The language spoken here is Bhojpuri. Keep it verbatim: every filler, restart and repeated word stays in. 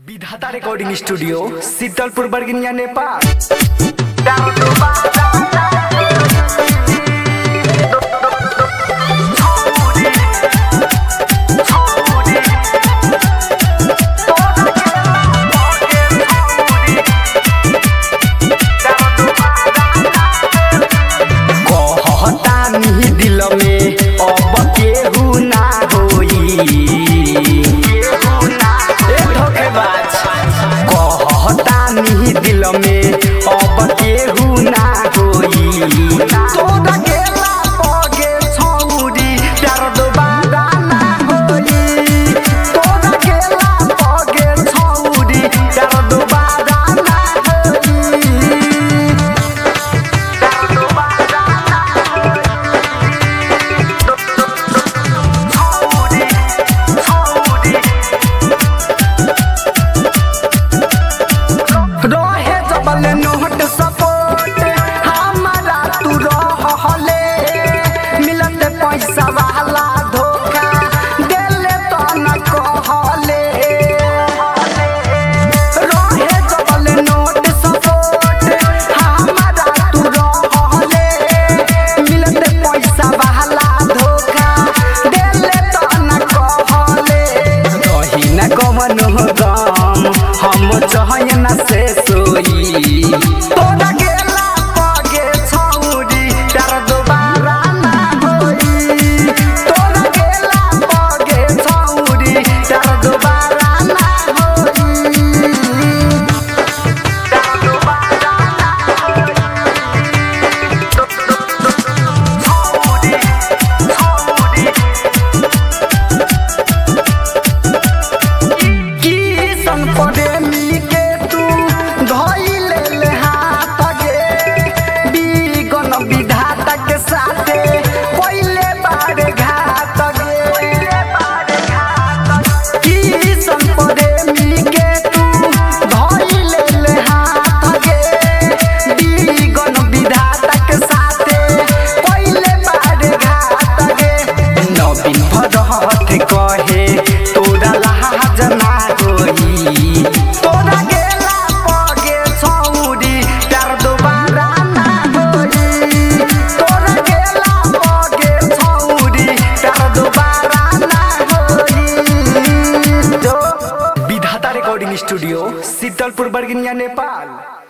विधाता रिकॉर्डिंग स्टूडियो शीतलपुर बरगिनिया नेपाल। दिल में अब केहू ना होई कहतानी दिल में अब केहू ना होई तोरा गेला पगे छौरी प्यार दोबारा ना होई तोरा गेला पगे छौरी प्यार दोबारा ना होई प्यार दोबारा ना रहे जबल नोट सपोर्ट हमारा तू रहले मिलत पैसा वाला धोखा देले तो न कहले रहे जबल नोट सपोर्ट हमारा तू रहले मिलत पैसा वाला धोखा देले तो न कहले रही न कमन गम हम चाहे न से सोई तोरा गेला पगे छौरी प्यार दोबारा ना होई तोरा गेला पगे छौरी प्यार दोबारा ना होई प्यार दोबारा ना होई छौरी छौरी की सन प्रेमी के तू धइले ले हाथ गे बीगन विधाता के साथे पहिले बार घात गे पहिले बार घात की सन प्रेमी के तू धइले ले हाथ गे बीगन विधाता के साथे पहिले बार घात गे नवीन भरत कहे तोरा लाज ना होई तोरा गेला पगे छौरी प्यार दोबारा ना होई तोरा गेला पगे छौरी प्यार दोबारा ना होई जो विधाता रिकॉर्डिंग स्टूडियो शीतलपुर बरगिनिया नेपाल।